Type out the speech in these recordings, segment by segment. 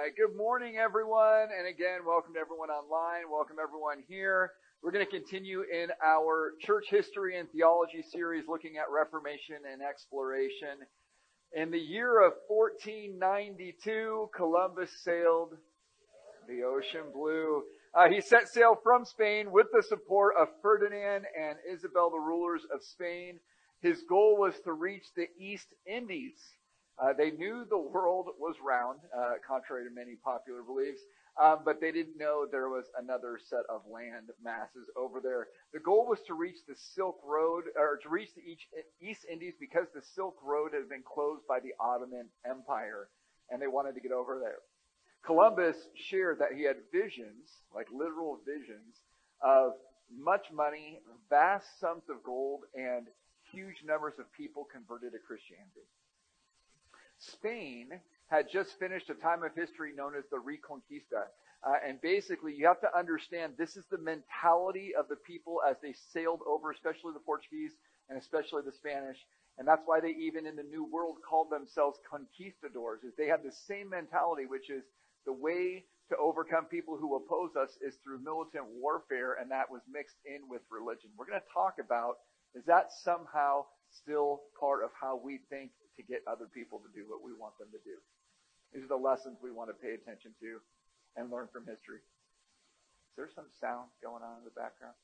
Good morning, everyone. And again, welcome to everyone online. Welcome everyone here. We're going to continue in our church history and theology series looking at Reformation and exploration. In the year of 1492, Columbus sailed the ocean blue. He set sail from Spain with the support of Ferdinand and Isabel, the rulers of Spain. His goal was to reach the East Indies. They knew the world was round, contrary to many popular beliefs, but they didn't know there was another set of land masses over there. The goal was to reach the Silk Road, or to reach the East Indies, because the Silk Road had been closed by the Ottoman Empire, and they wanted to get over there. Columbus shared that he had visions, like literal visions, of much money, vast sums of gold, and huge numbers of people converted to Christianity. Spain had just finished a time of history known as the Reconquista. And basically, you have to understand, this is the mentality of the people as they sailed over, especially the Portuguese and especially the Spanish. And that's why they even in the New World called themselves conquistadors, is they had the same mentality, which is the way to overcome people who oppose us is through militant warfare, and that was mixed in with religion. We're going to talk about, is that somehow still part of how we think to get other people to do what we want them to do? These are the lessons we want to pay attention to and learn from history. Is there some sound going on in the background?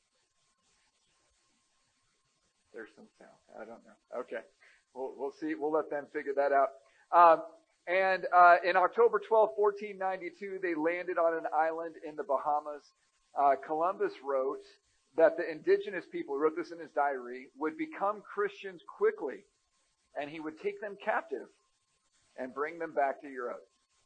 There's some sound. I don't know. Okay. We'll see. We'll let them figure that out. And in October 12, 1492, they landed on an island in the Bahamas. Columbus wrote that the indigenous people, he wrote this in his diary, would become Christians quickly, and he would take them captive and bring them back to Europe.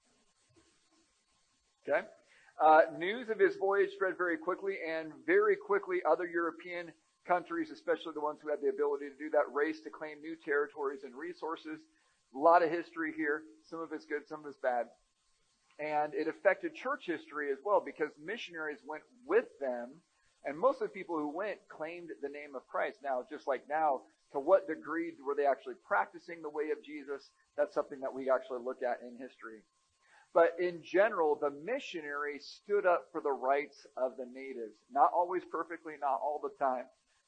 Okay? News of his voyage spread very quickly, and very quickly other European countries, especially the ones who had the ability to do that, raced to claim new territories and resources. A lot of history here. Some of it's good, some of it's bad. And it affected church history as well, because missionaries went with them, and most of the people who went claimed the name of Christ. Now, just like now, to what degree were they actually practicing the way of Jesus? That's something that we actually look at in history. But in general, the missionary stood up for the rights of the natives. Not always perfectly, not all the time.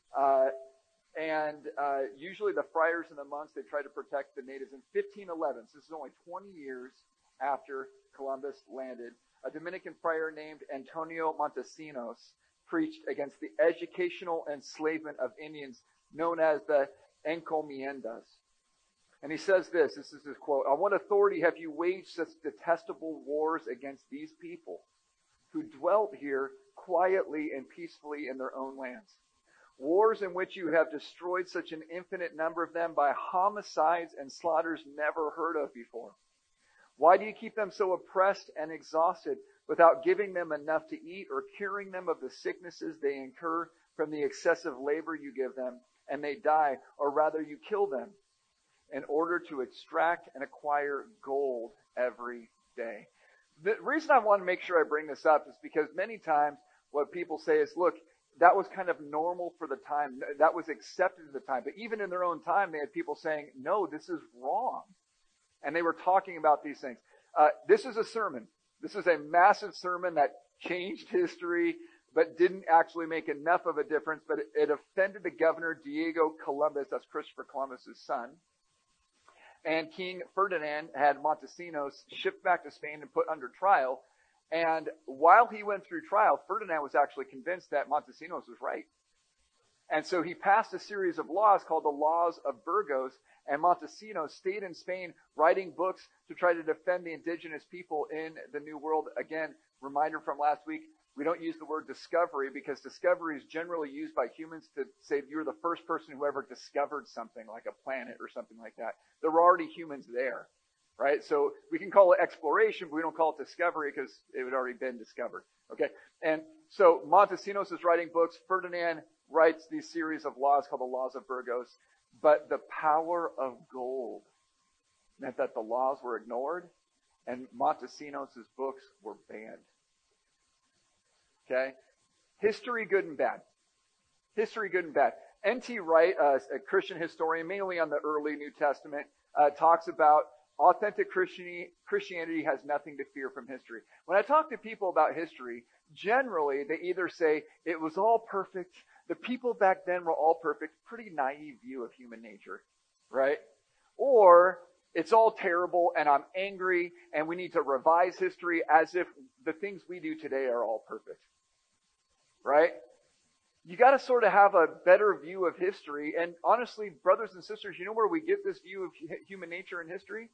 Usually the friars and the monks, they tried to protect the natives. In 1511, so this is only 20 years after Columbus landed, a Dominican friar named Antonio Montesinos preached against the educational enslavement of Indians known as the encomiendas. And he says this is his quote: "On what authority have you waged such detestable wars against these people who dwelt here quietly and peacefully in their own lands? Wars in which you have destroyed such an infinite number of them by homicides and slaughters never heard of before. Why do you keep them so oppressed and exhausted without giving them enough to eat or curing them of the sicknesses they incur from the excessive labor you give them, and they die, or rather you kill them, in order to extract and acquire gold every day?" The reason I want to make sure I bring this up is because many times what people say is, look, that was kind of normal for the time. That was accepted at the time. But even in their own time, they had people saying, no, this is wrong. And they were talking about these things. This is a sermon. This is a massive sermon that changed history, but didn't actually make enough of a difference. But it offended the governor, Diego Columbus. That's Christopher Columbus's son. And King Ferdinand had Montesinos shipped back to Spain and put under trial. And while he went through trial, Ferdinand was actually convinced that Montesinos was right. And so he passed a series of laws called the Laws of Burgos, and Montesinos stayed in Spain writing books to try to defend the indigenous people in the New World. Again, reminder from last week, we don't use the word discovery because discovery is generally used by humans to say you're the first person who ever discovered something like a planet or something like that. There were already humans there. Right? So we can call it exploration, but we don't call it discovery because it had already been discovered. Okay? And so Montesinos is writing books. Ferdinand writes these series of laws called the Laws of Burgos. But the power of gold meant that the laws were ignored and Montesinos' books were banned. Okay? History, good and bad. History, good and bad. N.T. Wright, a Christian historian, mainly on the early New Testament, talks about authentic Christianity has nothing to fear from history. When I talk to people about history, generally they either say it was all perfect, the people back then were all perfect, pretty naive view of human nature, right? Or it's all terrible and I'm angry and we need to revise history as if the things we do today are all perfect, right? You got to sort of have a better view of history. And honestly, brothers and sisters, you know where we get this view of human nature and history?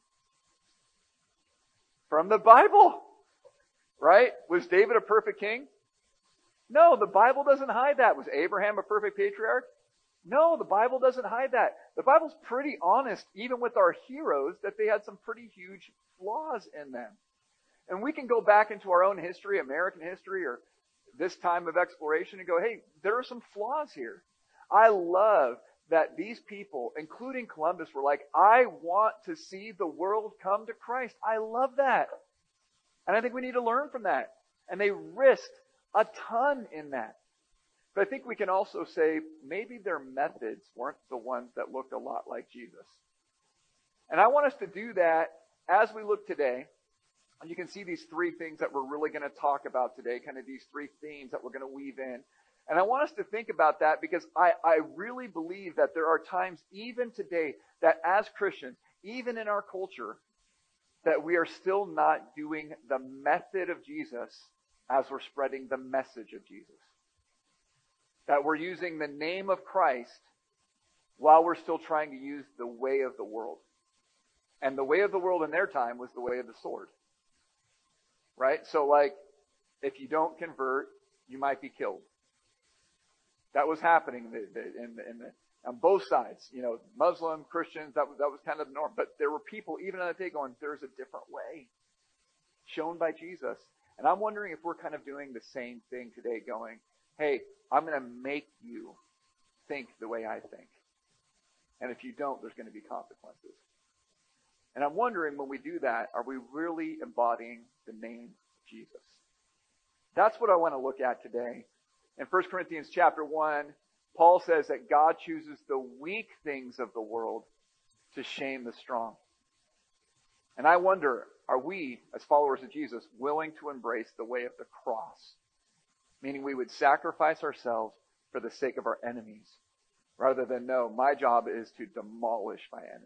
From the Bible, right? Was David a perfect king? No, the Bible doesn't hide that. Was Abraham a perfect patriarch? No, the Bible doesn't hide that. The Bible's pretty honest, even with our heroes, that they had some pretty huge flaws in them. And we can go back into our own history, American history, or this time of exploration and go, hey, there are some flaws here. I love that these people, including Columbus, were like, I want to see the world come to Christ. I love that. And I think we need to learn from that. And they risked a ton in that. But I think we can also say maybe their methods weren't the ones that looked a lot like Jesus. And I want us to do that as we look today. And you can see these three things that we're really going to talk about today, kind of these three themes that we're going to weave in. And I want us to think about that because I really believe that there are times, even today, that as Christians, even in our culture, that we are still not doing the method of Jesus as we're spreading the message of Jesus. That we're using the name of Christ while we're still trying to use the way of the world. And the way of the world in their time was the way of the sword. Right? So like, if you don't convert, you might be killed. That was happening on both sides. You know, Muslim, Christians, that was kind of the norm. But there were people even on that day going, there's a different way shown by Jesus. And I'm wondering if we're kind of doing the same thing today, going, hey, I'm going to make you think the way I think. And if you don't, there's going to be consequences. And I'm wondering, when we do that, are we really embodying the name of Jesus? That's what I want to look at today. In 1 Corinthians chapter 1, Paul says that God chooses the weak things of the world to shame the strong. And I wonder, are we, as followers of Jesus, willing to embrace the way of the cross? Meaning we would sacrifice ourselves for the sake of our enemies, rather than, no, my job is to demolish my enemies.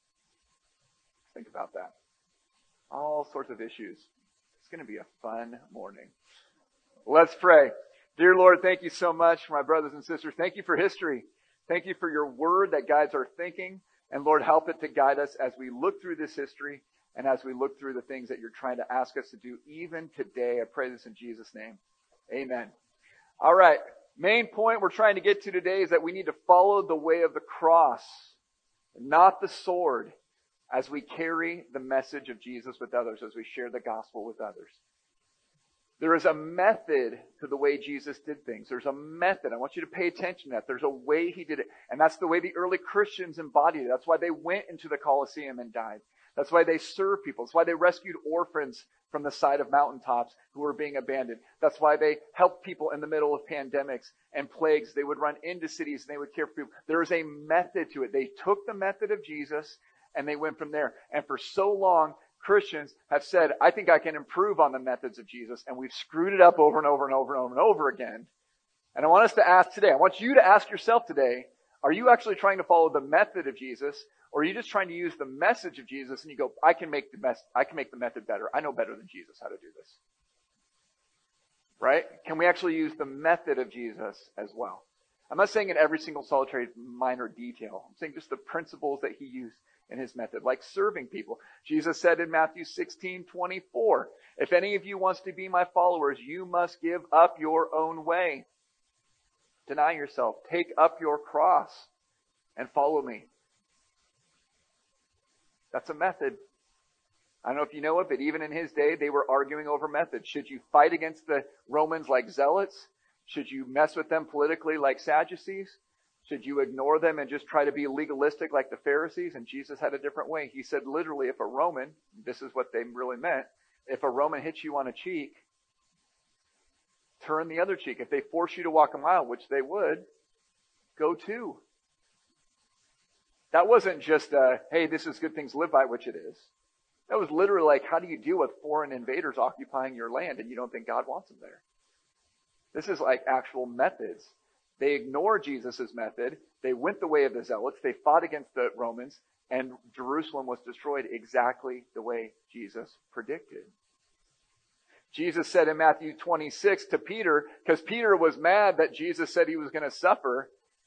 Think about that. All sorts of issues. It's going to be a fun morning. Let's pray. Dear Lord, thank you so much for my brothers and sisters. Thank you for history. Thank you for your word that guides our thinking. And Lord, help it to guide us as we look through this history and as we look through the things that you're trying to ask us to do even today. I pray this in Jesus' name. Amen. All right. Main point we're trying to get to today is that we need to follow the way of the cross, not the sword, as we carry the message of Jesus with others, as we share the gospel with others. There is a method to the way Jesus did things. There's a method. I want you to pay attention to that. There's a way he did it. And that's the way the early Christians embodied it. That's why they went into the Colosseum and died. That's why they served people. That's why they rescued orphans from the side of mountaintops who were being abandoned. That's why they helped people in the middle of pandemics and plagues. They would run into cities and they would care for people. There is a method to it. They took the method of Jesus and they went from there. And for so long, Christians have said, I think I can improve on the methods of Jesus. And we've screwed it up over and over and over and over and over again. And I want us to ask today, I want you to ask yourself today, are you actually trying to follow the method of Jesus? Or are you just trying to use the message of Jesus and you go, I can make the method better. I know better than Jesus how to do this. Right? Can we actually use the method of Jesus as well? I'm not saying in every single solitary minor detail. I'm saying just the principles that he used in his method, like serving people. Jesus said in Matthew 16:24, if any of you wants to be my followers, you must give up your own way. Deny yourself. Take up your cross and follow me. That's a method. I don't know if you know it, but even in his day, they were arguing over methods. Should you fight against the Romans like zealots? Should you mess with them politically like Sadducees? Should you ignore them and just try to be legalistic like the Pharisees? And Jesus had a different way. He said literally, if a Roman, this is what they really meant, if a Roman hits you on a cheek, turn the other cheek. If they force you to walk a mile, which they would, go two. That wasn't just hey, this is good things to live by, which it is. That was literally like, how do you deal with foreign invaders occupying your land and you don't think God wants them there? This is like actual methods. They ignored Jesus' method. They went the way of the Zealots. They fought against the Romans, and Jerusalem was destroyed exactly the way Jesus predicted. Jesus said in Matthew 26 to Peter, because Peter was mad that Jesus said he was going to suffer,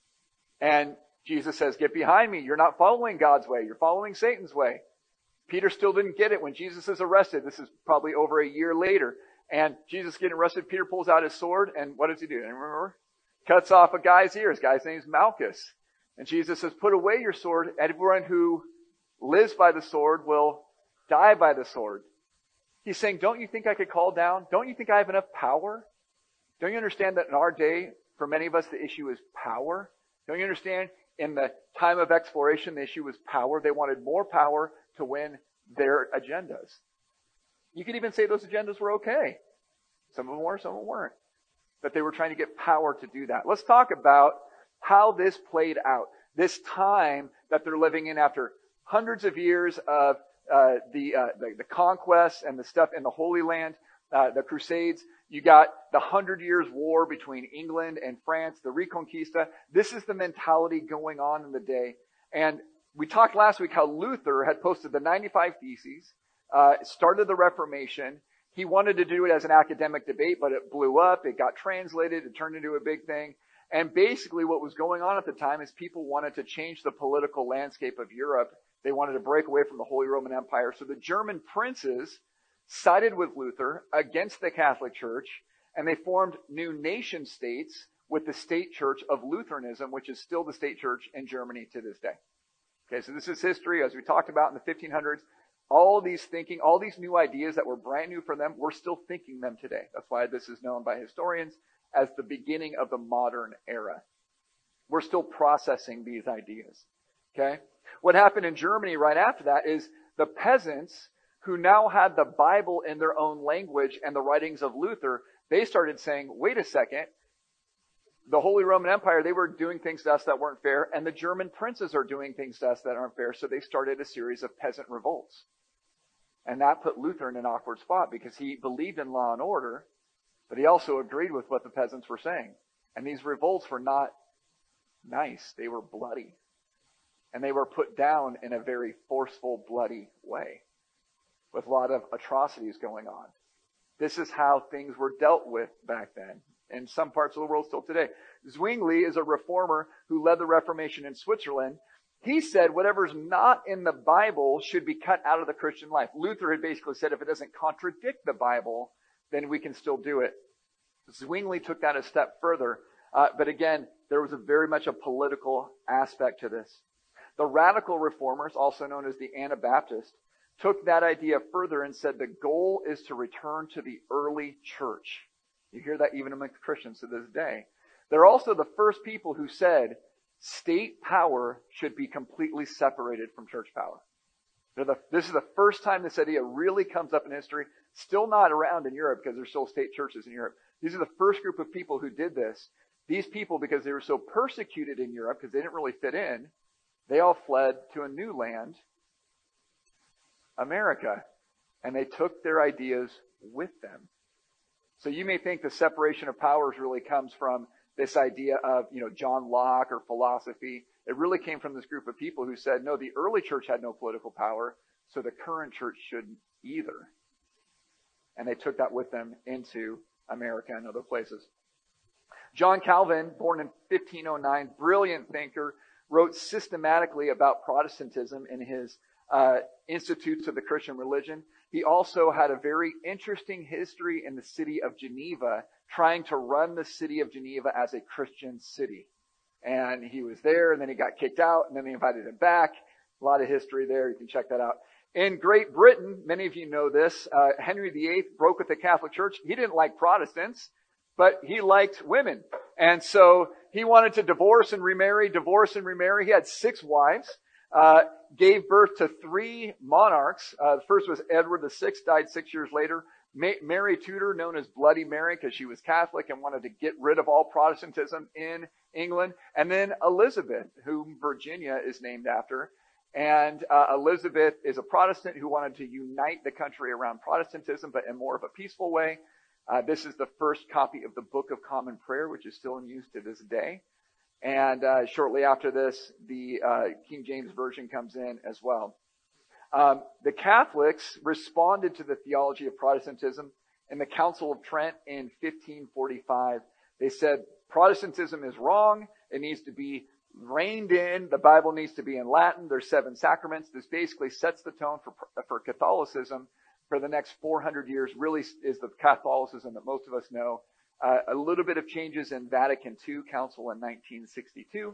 and Jesus says, get behind me. You're not following God's way. You're following Satan's way. Peter still didn't get it when Jesus is arrested. This is probably over a year later. And Jesus getting arrested, Peter pulls out his sword, and what does he do? Anyone remember? Cuts off a guy's ears. Guy's name's Malchus. And Jesus says, put away your sword. Everyone who lives by the sword will die by the sword. He's saying, don't you think I could call down? Don't you think I have enough power? Don't you understand that in our day, for many of us, the issue is power? Don't you understand in the time of exploration, the issue was power? They wanted more power to win their agendas. You could even say those agendas were okay. Some of them were, some of them weren't. But they were trying to get power to do that. Let's talk about how this played out. This time that they're living in after hundreds of years of the conquests and the stuff in the Holy Land, the Crusades. You got the 100 Years' War between England and France, the Reconquista. This is the mentality going on in the day. And we talked last week how Luther had posted the 95 Theses, started the Reformation. He wanted to do it as an academic debate, but it blew up. It got translated. It turned into a big thing. And basically what was going on at the time is people wanted to change the political landscape of Europe. They wanted to break away from the Holy Roman Empire. So the German princes sided with Luther against the Catholic Church, and they formed new nation states with the state church of Lutheranism, which is still the state church in Germany to this day. Okay, so this is history, as we talked about in the 1500s. All these thinking, all these new ideas that were brand new for them, we're still thinking them today. That's why this is known by historians as the beginning of the modern era. We're still processing these ideas. Okay? What happened in Germany right after that is the peasants who now had the Bible in their own language and the writings of Luther, they started saying, wait a second, the Holy Roman Empire, they were doing things to us that weren't fair, and the German princes are doing things to us that aren't fair, so they started a series of peasant revolts. And that put Luther in an awkward spot because he believed in law and order, but he also agreed with what the peasants were saying. And these revolts were not nice, they were bloody. And they were put down in a very forceful, bloody way, with a lot of atrocities going on. This is how things were dealt with back then, in some parts of the world still today. Zwingli is a reformer who led the Reformation in Switzerland. He said whatever's not in the Bible should be cut out of the Christian life. Luther had basically said if it doesn't contradict the Bible, then we can still do it. Zwingli took that a step further. But again, there was very much a political aspect to this. The radical reformers, also known as the Anabaptists, took that idea further and said the goal is to return to the early church. You hear that even among Christians to this day. They're also the first people who said state power should be completely separated from church power. This is the first time this idea really comes up in history. Still not around in Europe because there's still state churches in Europe. These are the first group of people who did this. These people, because they were so persecuted in Europe, because they didn't really fit in, they all fled to a new land, America, and they took their ideas with them. So you may think the separation of powers really comes from this idea of, John Locke or philosophy. It really came from this group of people who said, no, the early church had no political power, so the current church shouldn't either. And they took that with them into America and other places. John Calvin, born in 1509, brilliant thinker, wrote systematically about Protestantism in his Institutes of the Christian Religion. He also had a very interesting history in the city of Geneva, trying to run the city of Geneva as a Christian city. And he was there, and then he got kicked out, and then they invited him back. A lot of history there. You can check that out. In Great Britain, many of you know this, Henry VIII broke with the Catholic Church. He didn't like Protestants, but he liked women. And so he wanted to divorce and remarry. He had 6 wives, gave birth to 3 monarchs. The first was Edward VI, died 6 years later. Mary Tudor, known as Bloody Mary because she was Catholic and wanted to get rid of all Protestantism in England. And then Elizabeth, whom Virginia is named after. And Elizabeth is a Protestant who wanted to unite the country around Protestantism, but in more of a peaceful way. This is the first copy of the Book of Common Prayer, which is still in use to this day. And shortly after this, the King James Version comes in as well. The Catholics responded to the theology of Protestantism in the Council of Trent in 1545. They said Protestantism is wrong. It needs to be reined in. The Bible needs to be in Latin. There's 7 sacraments. This basically sets the tone for Catholicism for the next 400 years. Really is the Catholicism that most of us know. A little bit of changes in Vatican II Council in 1962.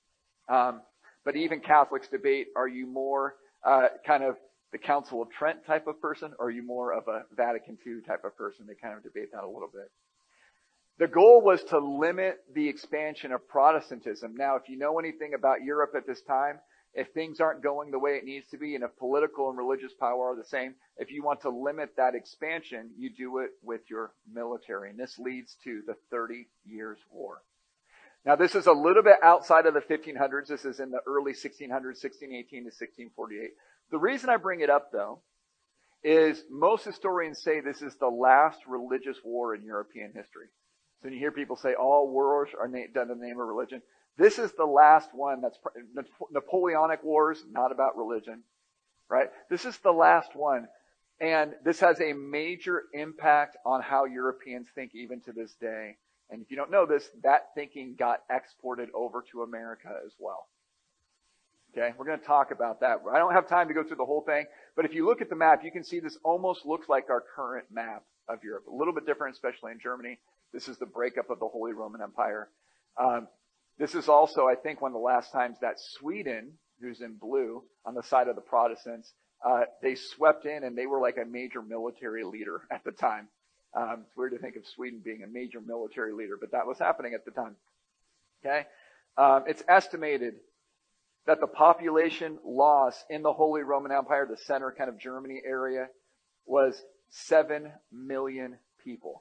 But even Catholics debate, are you more kind of the Council of Trent type of person, or are you more of a Vatican II type of person? They kind of debate that a little bit. The goal was to limit the expansion of Protestantism. Now, if you know anything about Europe at this time, if things aren't going the way it needs to be, and if political and religious power are the same, if you want to limit that expansion, you do it with your military. And this leads to the 30 Years' War. Now, this is a little bit outside of the 1500s. This is in the early 1600s, 1618 to 1648. The reason I bring it up, though, is most historians say this is the last religious war in European history. So when you hear people say all wars are done in the name of religion, this is the last one. That's Napoleonic Wars, not about religion, right? This is the last one. And this has a major impact on how Europeans think even to this day. And if you don't know this, that thinking got exported over to America as well. Okay, we're going to talk about that. I don't have time to go through the whole thing, but if you look at the map, you can see this almost looks like our current map of Europe. A little bit different, especially in Germany. This is the breakup of the Holy Roman Empire. This is also, I think, one of the last times that Sweden, who's in blue, on the side of the Protestants, they swept in and they were like a major military leader at the time. It's weird to think of Sweden being a major military leader, but that was happening at the time. Okay? It's estimated that the population loss in the Holy Roman Empire, the center kind of Germany area, was 7 million people.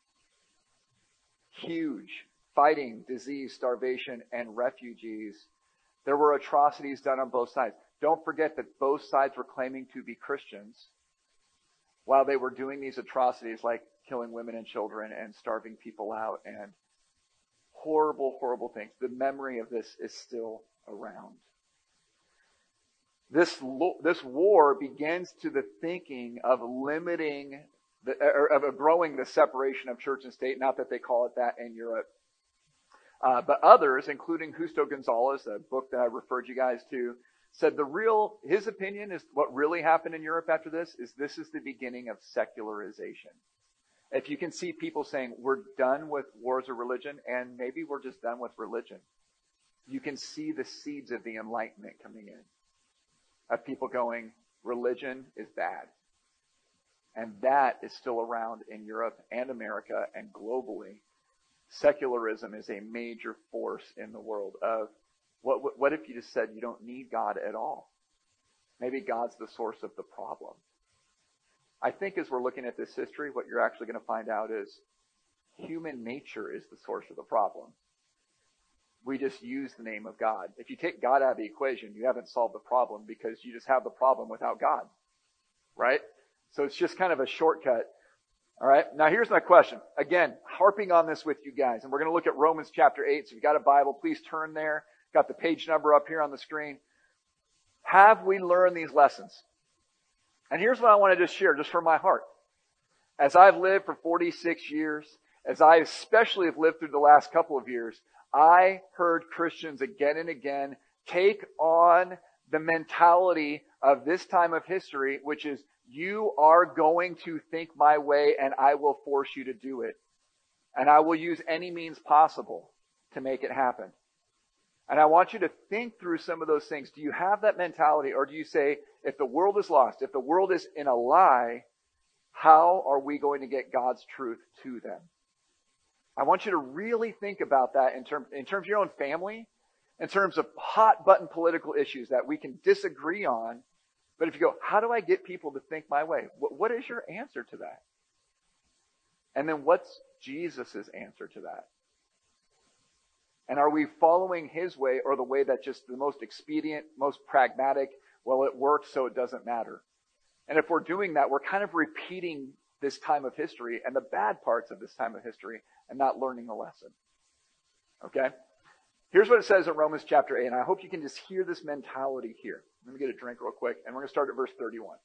Huge. Fighting, disease, starvation, and refugees. There were atrocities done on both sides. Don't forget that both sides were claiming to be Christians while they were doing these atrocities like killing women and children and starving people out and horrible, horrible things. The memory of this is still around. This war begins to the thinking of limiting, of growing the separation of church and state, not that they call it that in Europe. But others, including Justo Gonzalez, a book that I referred you guys to, said his opinion is what really happened in Europe after this is the beginning of secularization. If you can see people saying, we're done with wars of religion, and maybe we're just done with religion, you can see the seeds of the Enlightenment coming in. Of people going, religion is bad. And that is still around in Europe and America and globally. Secularism is a major force in the world of what if you just said you don't need God at all? Maybe God's the source of the problem. I think as we're looking at this history, what you're actually going to find out is human nature is the source of the problem. We just use the name of God. If you take God out of the equation, you haven't solved the problem because you just have the problem without God. Right? So it's just kind of a shortcut. All right. Now here's my question. Again, harping on this with you guys, and we're going to look at Romans chapter 8. So if you've got a Bible, please turn there. Got the page number up here on the screen. Have we learned these lessons? And here's what I want to just share, just from my heart. As I've lived for 46 years, as I especially have lived through the last couple of years, I heard Christians again and again take on the mentality of this time of history, which is, you are going to think my way and I will force you to do it. And I will use any means possible to make it happen. And I want you to think through some of those things. Do you have that mentality, or do you say, if the world is lost, if the world is in a lie, how are we going to get God's truth to them? I want you to really think about that in terms of your own family, in terms of hot button political issues that we can disagree on. But if you go, how do I get people to think my way? What is your answer to that? And then what's Jesus' answer to that? And are we following his way, or the way that just the most expedient, most pragmatic, Well, it worked, so it doesn't matter. And if we're doing that, we're kind of repeating this time of history and the bad parts of this time of history and not learning the lesson. Okay? Here's what it says in Romans chapter 8, and I hope you can just hear this mentality here. Let me get a drink real quick, and we're going to start at verse 31.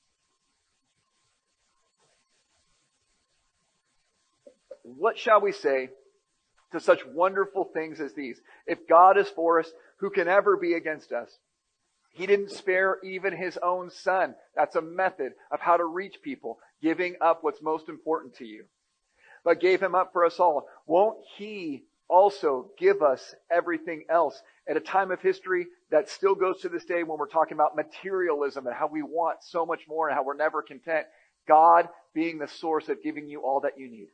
What shall we say to such wonderful things as these? If God is for us, who can ever be against us? He didn't spare even his own son. That's a method of how to reach people, giving up what's most important to you. But gave him up for us all. Won't he also give us everything else at a time of history that still goes to this day when we're talking about materialism and how we want so much more and how we're never content? God being the source of giving you all that you need.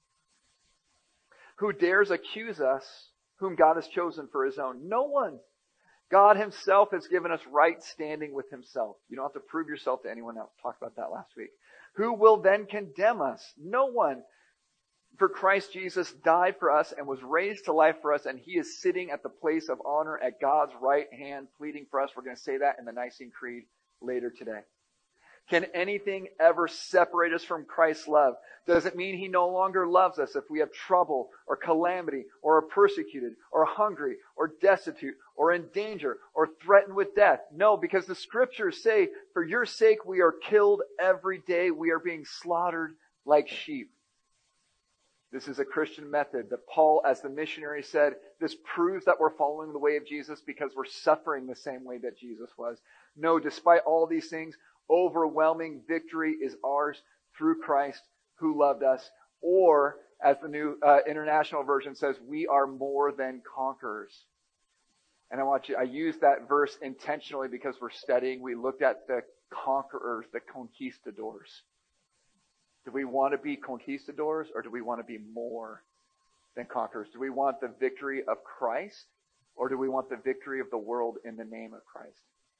Who dares accuse us whom God has chosen for his own? No one. God himself has given us right standing with himself. You don't have to prove yourself to anyone else. Talked about that last week. Who will then condemn us? No one. For Christ Jesus died for us and was raised to life for us, and he is sitting at the place of honor at God's right hand, pleading for us. We're going to say that in the Nicene Creed later today. Can anything ever separate us from Christ's love? Does it mean he no longer loves us if we have trouble or calamity or are persecuted or hungry or destitute or in danger or threatened with death? No, because the scriptures say, for your sake we are killed every day. We are being slaughtered like sheep. This is a Christian method that Paul, as the missionary, said, this proves that we're following the way of Jesus because we're suffering the same way that Jesus was. No, despite all these things, overwhelming victory is ours through Christ who loved us. Or, as the New International Version says, we are more than conquerors. And I use that verse intentionally because we're studying. We looked at the conquerors, the conquistadors. Do we want to be conquistadors or do we want to be more than conquerors? Do we want the victory of Christ or do we want the victory of the world in the name of Christ?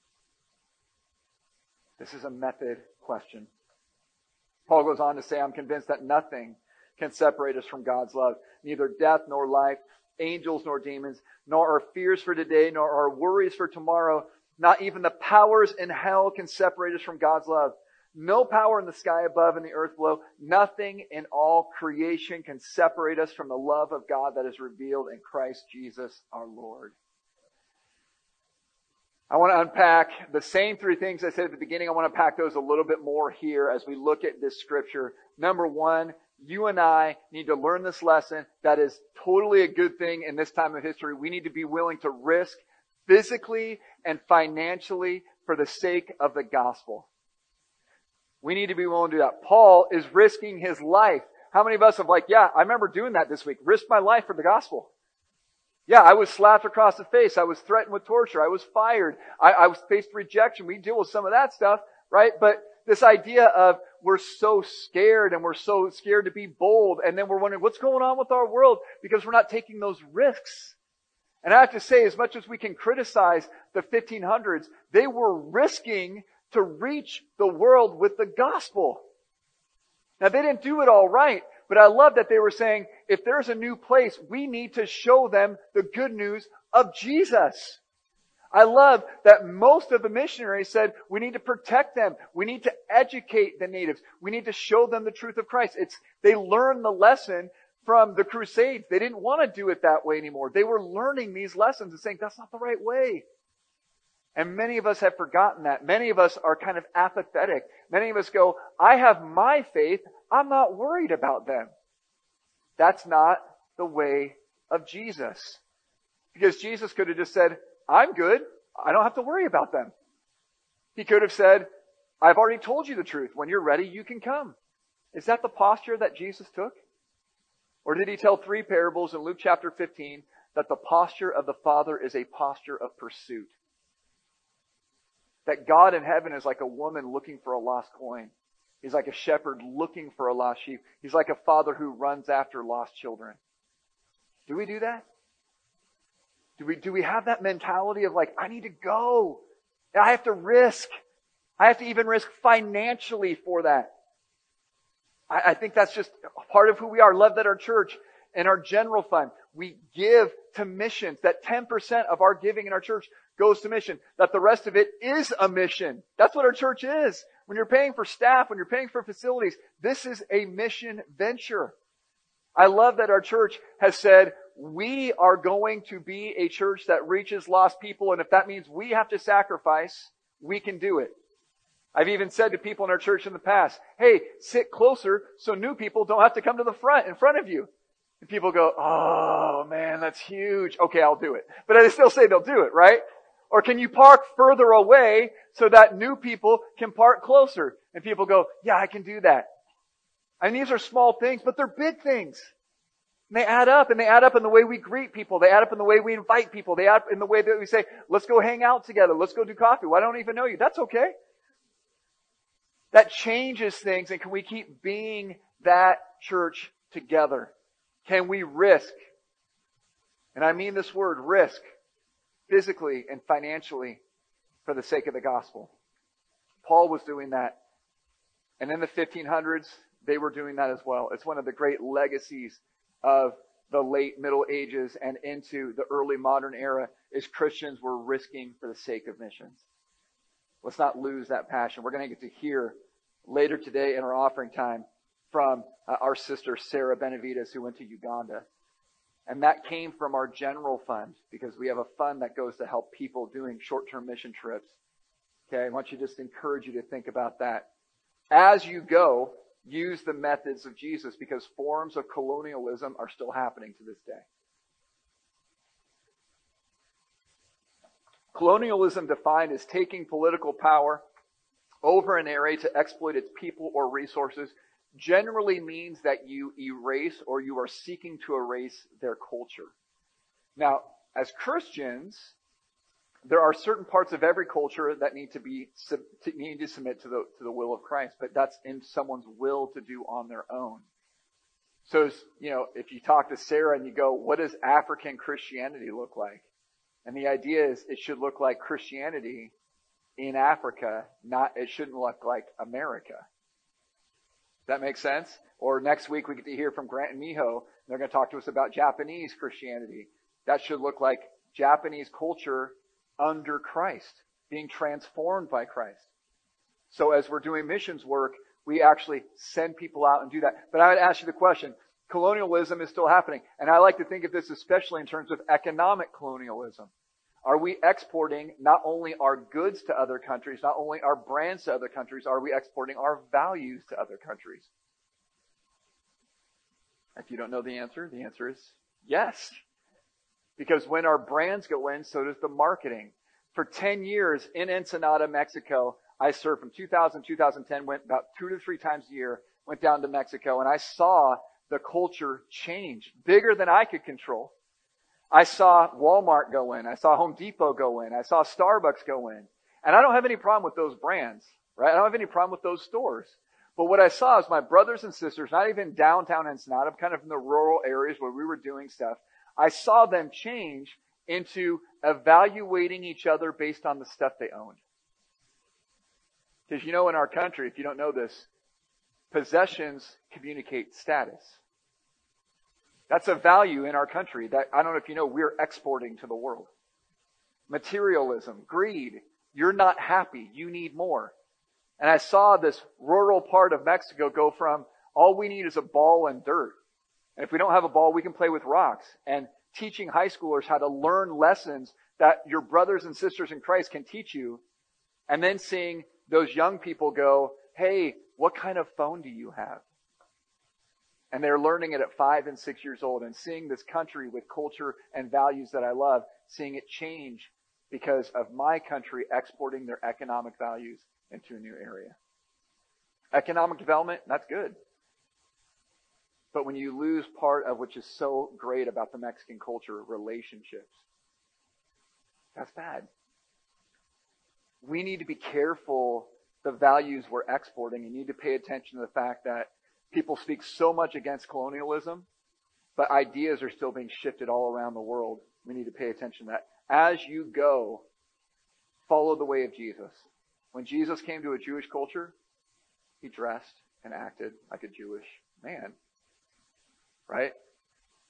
This is a method question. Paul goes on to say, I'm convinced that nothing can separate us from God's love. Neither death nor life, angels nor demons, nor our fears for today, nor our worries for tomorrow. Not even the powers in hell can separate us from God's love. No power in the sky above and the earth below. Nothing in all creation can separate us from the love of God that is revealed in Christ Jesus our Lord. I want to unpack the same three things I said at the beginning. I want to unpack those a little bit more here as we look at this scripture. Number one, you and I need to learn this lesson. That is totally a good thing in this time of history. We need to be willing to risk physically and financially for the sake of the gospel. We need to be willing to do that. Paul is risking his life. How many of us have I remember doing that this week. Risked my life for the gospel. Yeah, I was slapped across the face. I was threatened with torture. I was fired. I was faced rejection. We deal with some of that stuff, right? But this idea of we're so scared and we're so scared to be bold, and then we're wondering what's going on with our world because we're not taking those risks. And I have to say, as much as we can criticize the 1500s, they were risking to reach the world with the gospel. Now, they didn't do it all right. But I love that they were saying, if there's a new place, we need to show them the good news of Jesus. I love that most of the missionaries said, we need to protect them. We need to educate the natives. We need to show them the truth of Christ. They learned the lesson from the Crusades. They didn't want to do it that way anymore. They were learning these lessons and saying, that's not the right way. And many of us have forgotten that. Many of us are kind of apathetic. Many of us go, I have my faith. I'm not worried about them. That's not the way of Jesus. Because Jesus could have just said, I'm good. I don't have to worry about them. He could have said, I've already told you the truth. When you're ready, you can come. Is that the posture that Jesus took? Or did he tell three parables in Luke chapter 15 that the posture of the Father is a posture of pursuit? That God in heaven is like a woman looking for a lost coin. He's like a shepherd looking for a lost sheep. He's like a father who runs after lost children. Do we do that? Do we have that mentality of I need to go. I have to risk. I have to even risk financially for that. I think that's just part of who we are. Love that our church and our general fund, we give to missions, that 10% of our giving in our church goes to mission, that the rest of it is a mission. That's what our church is. When you're paying for staff, when you're paying for facilities, this is a mission venture. I love that our church has said, we are going to be a church that reaches lost people, and if that means we have to sacrifice, we can do it. I've even said to people in our church in the past, hey, sit closer so new people don't have to come to the front in front of you. And people go, oh man, that's huge. Okay, I'll do it. But I still say they'll do it, right? Or can you park further away so that new people can park closer? And people go, yeah, I can do that. And these are small things, but they're big things. And they add up, and they add up in the way we greet people. They add up in the way we invite people. They add up in the way that we say, let's go hang out together. Let's go do coffee. Well, I don't even know you. That's okay. That changes things, and can we keep being that church together? Can we risk? And I mean this word, risk, physically and financially for the sake of the gospel. Paul was doing that. And in the 1500s, they were doing that as well. It's one of the great legacies of the late Middle Ages and into the early modern era is Christians were risking for the sake of missions. Let's not lose that passion. We're going to get to hear later today in our offering time from our sister Sarah Benavides, who went to Uganda. And that came from our general fund, because we have a fund that goes to help people doing short-term mission trips. Okay, I want you to just encourage you to think about that. As you go, use the methods of Jesus, because forms of colonialism are still happening to this day. Colonialism, defined as taking political power over an area to exploit its people or resources, generally means that you erase or you are seeking to erase their culture. Now, as Christians, there are certain parts of every culture that need to submit to the will of Christ, but that's in someone's will to do on their own. So, if you talk to Sarah and you go, what does African Christianity look like? And the idea is it should look like Christianity in Africa, it shouldn't look like America. Does that make sense? Or next week we get to hear from Grant and Miho. They're going to talk to us about Japanese Christianity. That should look like Japanese culture under Christ, being transformed by Christ. So as we're doing missions work, we actually send people out and do that. But I would ask you the question, colonialism is still happening. And I like to think of this especially in terms of economic colonialism. Are we exporting not only our goods to other countries, not only our brands to other countries, are we exporting our values to other countries? If you don't know the answer is yes. Because when our brands go in, so does the marketing. For 10 years in Ensenada, Mexico, I served from 2000 to 2010, went about 2 to 3 times a year, went down to Mexico, and I saw the culture change, bigger than I could control. I saw Walmart go in. I saw Home Depot go in. I saw Starbucks go in. And I don't have any problem with those brands, right? I don't have any problem with those stores. But what I saw is my brothers and sisters, not even downtown Ensenada, kind of in the rural areas where we were doing stuff, I saw them change into evaluating each other based on the stuff they owned. Because in our country, if you don't know this, possessions communicate status. That's a value in our country that, I don't know if you know, we're exporting to the world. Materialism, greed. You're not happy. You need more. And I saw this rural part of Mexico go from, all we need is a ball and dirt. And if we don't have a ball, we can play with rocks. And teaching high schoolers how to learn lessons that your brothers and sisters in Christ can teach you. And then seeing those young people go, hey, what kind of phone do you have? And they're learning it at 5 and 6 years old, and seeing this country with culture and values that I love, seeing it change because of my country exporting their economic values into a new area. Economic development, that's good. But when you lose part of which is so great about the Mexican culture, relationships, that's bad. We need to be careful the values we're exporting. You need to pay attention to the fact that people speak so much against colonialism, but ideas are still being shifted all around the world. We need to pay attention to that. As you go, follow the way of Jesus. When Jesus came to a Jewish culture, he dressed and acted like a Jewish man. Right?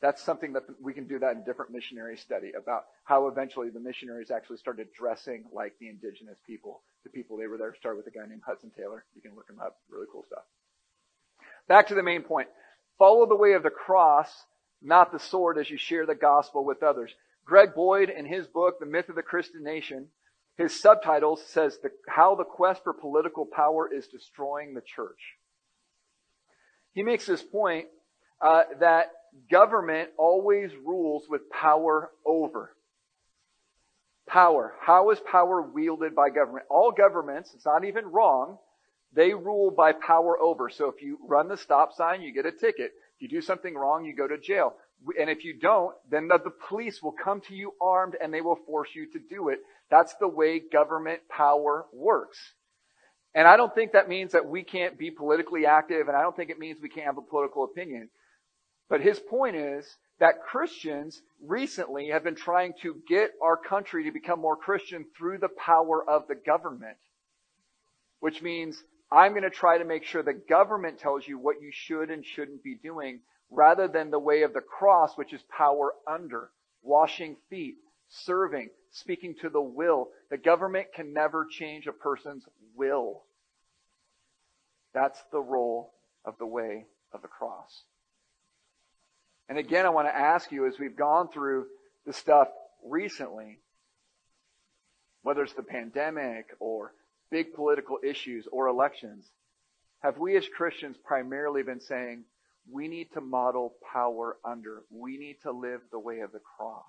That's something that we can do that in a different missionary study about how eventually the missionaries actually started dressing like the indigenous people. The people they were there started with a guy named Hudson Taylor. You can look him up. Really cool stuff. Back to the main point. Follow the way of the cross, not the sword, as you share the gospel with others. Greg Boyd, in his book, The Myth of the Christian Nation, his subtitle says how the quest for political power is destroying the church. He makes this point that government always rules with power over. Power. How is power wielded by government? All governments, it's not even wrong, they rule by power over. So if you run the stop sign, you get a ticket. If you do something wrong, you go to jail. And if you don't, then the police will come to you armed and they will force you to do it. That's the way government power works. And I don't think that means that we can't be politically active, and I don't think it means we can't have a political opinion. But his point is that Christians recently have been trying to get our country to become more Christian through the power of the government. Which means I'm going to try to make sure the government tells you what you should and shouldn't be doing, rather than the way of the cross, which is power under, washing feet, serving, speaking to the will. The government can never change a person's will. That's the role of the way of the cross. And again, I want to ask you, as we've gone through the stuff recently, whether it's the pandemic or big political issues or elections, have we as Christians primarily been saying, we need to model power under. We need to live the way of the cross?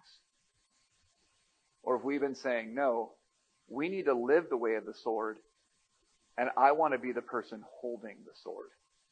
Or have we been saying, no, we need to live the way of the sword, and I want to be the person holding the sword?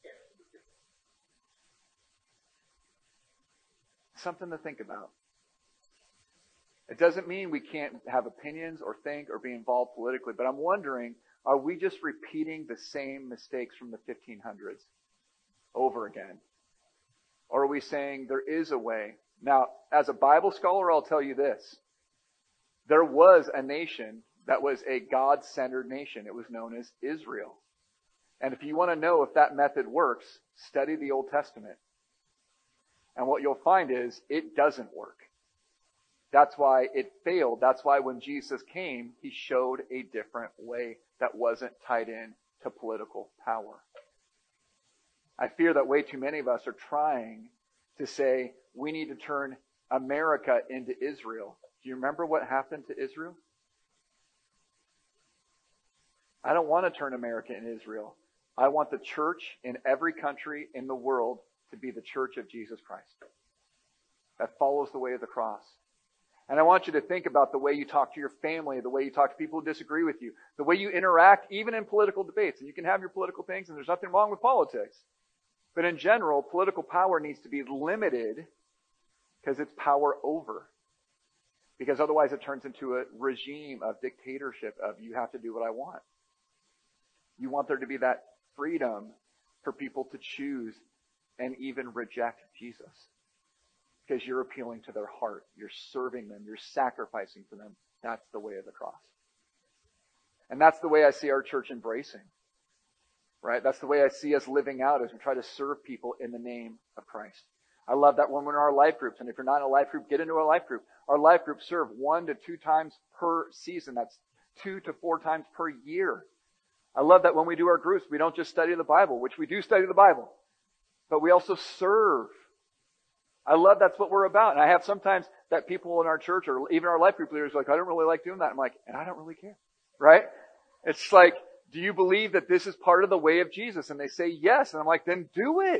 Something to think about. It doesn't mean we can't have opinions or think or be involved politically, but I'm wondering, are we just repeating the same mistakes from the 1500s over again? Or are we saying there is a way? Now, as a Bible scholar, I'll tell you this. There was a nation that was a God-centered nation. It was known as Israel. And if you want to know if that method works, study the Old Testament. And what you'll find is it doesn't work. That's why it failed. That's why when Jesus came, he showed a different way that wasn't tied in to political power. I fear that way too many of us are trying to say we need to turn America into Israel. Do you remember what happened to Israel? I don't want to turn America into Israel. I want the church in every country in the world to be the church of Jesus Christ that follows the way of the cross. And I want you to think about the way you talk to your family, the way you talk to people who disagree with you, the way you interact even in political debates. And you can have your political things, and there's nothing wrong with politics. But in general, political power needs to be limited because it's power over. Because otherwise it turns into a regime of dictatorship of you have to do what I want. You want there to be that freedom for people to choose and even reject Jesus. Because you're appealing to their heart. You're serving them. You're sacrificing for them. That's the way of the cross. And that's the way I see our church embracing. Right? That's the way I see us living out as we try to serve people in the name of Christ. I love that when we're in our life groups. And if you're not in a life group, get into a life group. Our life groups serve 1 to 2 times per season. That's 2 to 4 times per year. I love that when we do our groups, we don't just study the Bible, which we do study the Bible, but we also serve. I love that's what we're about. And I have sometimes that people in our church or even our life group leaders are like, I don't really like doing that. I'm like, and I don't really care. Right? It's like, do you believe that this is part of the way of Jesus? And they say yes. And I'm like, then do it.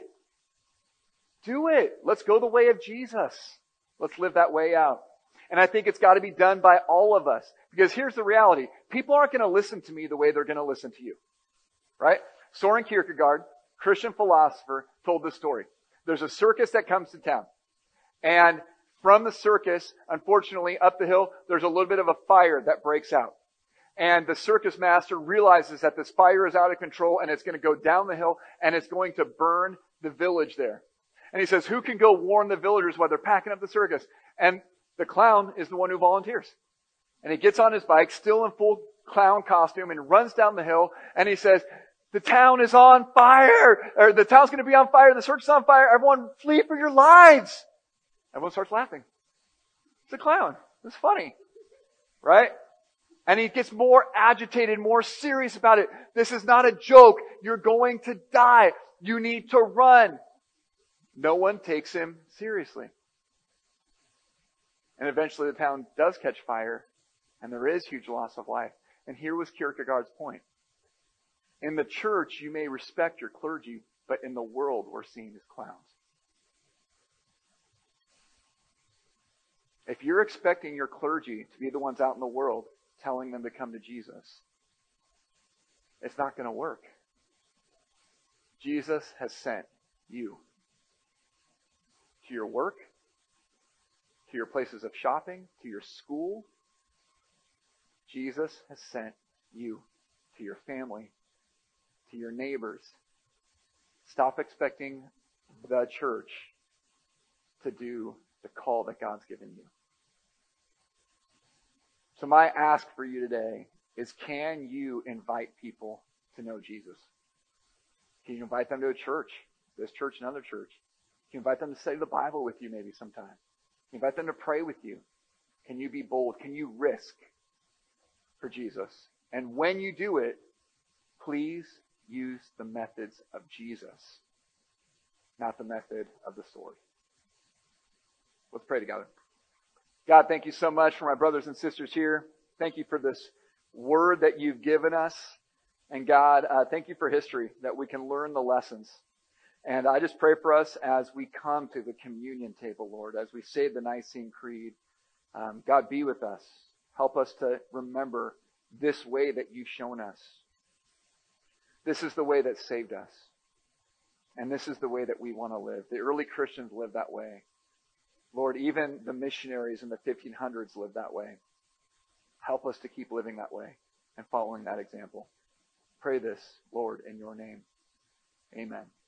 Do it. Let's go the way of Jesus. Let's live that way out. And I think it's got to be done by all of us. Because here's the reality. People aren't going to listen to me the way they're going to listen to you. Right? Soren Kierkegaard, Christian philosopher, told this story. There's a circus that comes to town. And from the circus, unfortunately, up the hill, there's a little bit of a fire that breaks out. And the circus master realizes that this fire is out of control and it's going to go down the hill and it's going to burn the village there. And he says, who can go warn the villagers while they're packing up the circus? And the clown is the one who volunteers. And he gets on his bike, still in full clown costume, and runs down the hill. And he says, the town is on fire! Or the town's going to be on fire. The circus is on fire. Everyone flee for your lives! Everyone starts laughing. It's a clown. It's funny. Right? And he gets more agitated, more serious about it. This is not a joke. You're going to die. You need to run. No one takes him seriously. And eventually the town does catch fire, and there is huge loss of life. And here was Kierkegaard's point. In the church, you may respect your clergy, but in the world, we're seen as clowns. If you're expecting your clergy to be the ones out in the world telling them to come to Jesus, it's not going to work. Jesus has sent you to your work, to your places of shopping, to your school. Jesus has sent you to your family, to your neighbors. Stop expecting the church to do the call that God's given you. So my ask for you today is, can you invite people to know Jesus? Can you invite them to a church, this church, another church? Can you invite them to study the Bible with you maybe sometime? Can you invite them to pray with you? Can you be bold? Can you risk for Jesus? And when you do it, please use the methods of Jesus, not the method of the sword. Let's pray together. God, thank you so much for my brothers and sisters here. Thank you for this word that you've given us. And God, thank you for history, that we can learn the lessons. And I just pray for us as we come to the communion table, Lord, as we say the Nicene Creed. God, be with us. Help us to remember this way that you've shown us. This is the way that saved us. And this is the way that we want to live. The early Christians lived that way. Lord, even the missionaries in the 1500s lived that way. Help us to keep living that way and following that example. Pray this, Lord, in your name. Amen.